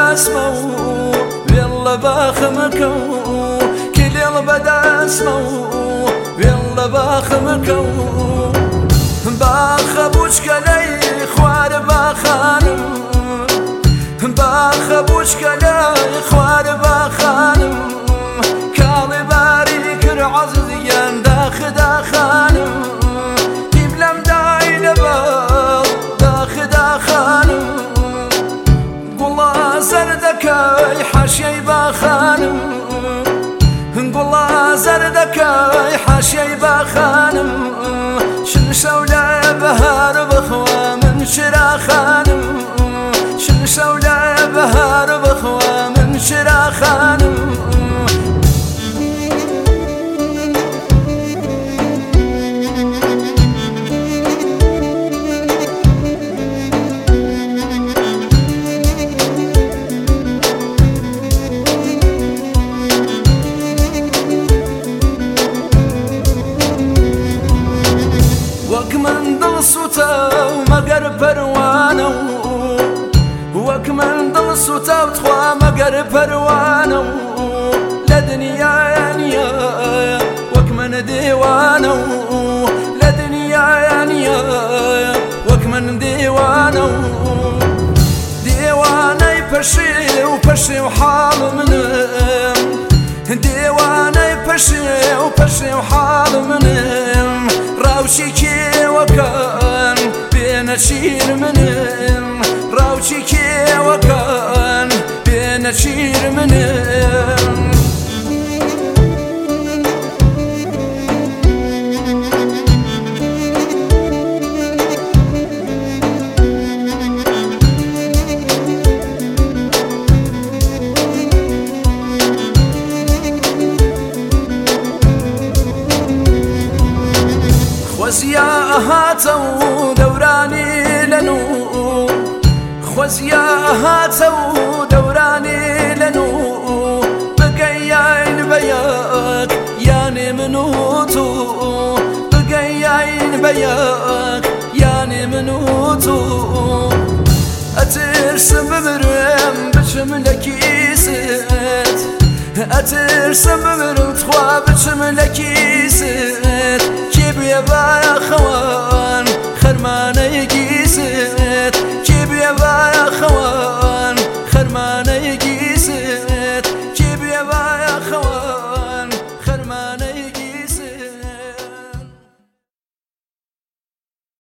اسمو يلا باخمكو كليل بدا اسمو يلا باخمكو باخ بوشكلي خوار باخانم باخ بوشكلي خوار باخانم كالي باريك العزيان داخ داخانم تبلم داين بال داخ داخانم قولا زردك حشي باخانم قولا زردك حشي باخانم شنسولا بهار بخوا من شراخانم شنسولا بهار بخوا من شراخانم وكمن دل سوتا ومقر بروانو وكمن دل سوتا وتخوا مقر بروانو لدنيا يانيا وكمن ديوانو لدنيا يانيا وكمن ديوانو ديواني بشي وبشي وحال منهم ديواني بشي وبشي وحال منهم راوشيكي وكان بين شير منهم راوشيكي وكان بين شير منهم خوزيا هاتو دوراني لنو خوزيا هاتو دوراني لنو بقياين بياك ياني منوتو بقياين بياك ياني منوتو اترسم بمرم بشملكي ست اترسم بمرم تخوا بشملكي ست كيبيا بايا خوان خرمانه يقيست كيبيا بايا خوان خرمانه يقيست كيبيا بايا خوان